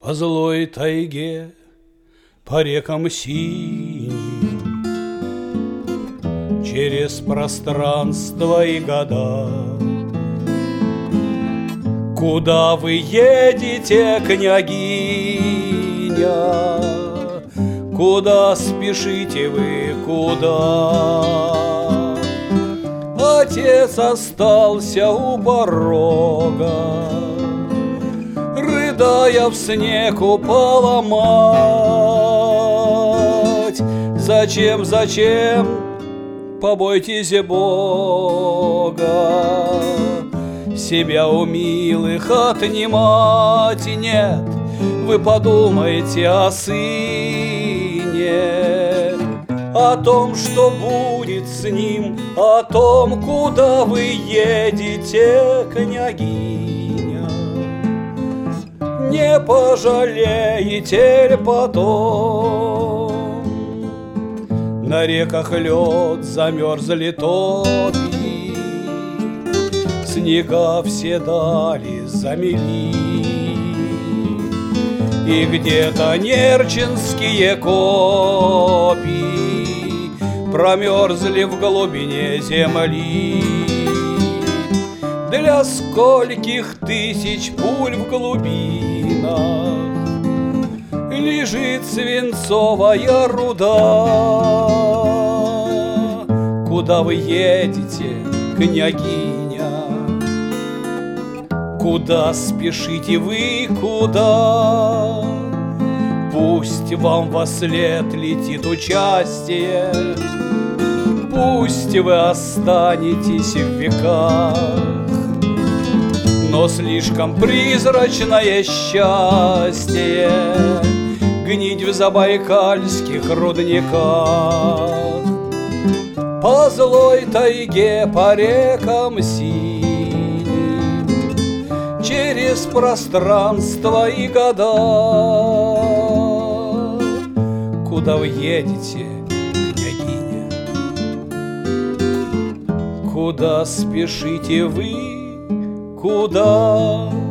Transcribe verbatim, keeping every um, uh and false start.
По злой тайге, по рекам синим, через пространство и года. Куда вы едете, княгиня? Куда спешите вы, куда? Отец остался у порога, рыдая в снег упала мать. Зачем, зачем, побойтесь Бога, себя у милых отнимать. Нет, вы подумайте о сыне, о том, что будет с ним, о том, куда вы едете, княгиня. Не пожалеете ли потом? На реках лед замерзли топи, снега все дали замели, и где-то нерчинские копи промерзли в глубине земли. Для скольких тысяч пуль в глубинах лежит свинцовая руда? Куда вы едете, княгиня? Куда спешите вы, куда? Пусть вам вослед летит участие, пусть вы останетесь в веках, но слишком призрачное счастье гнить в забайкальских рудниках. По злой тайге, по рекам синим, через пространство и года. Куда вы едете, княгиня? Куда спешите вы, куда?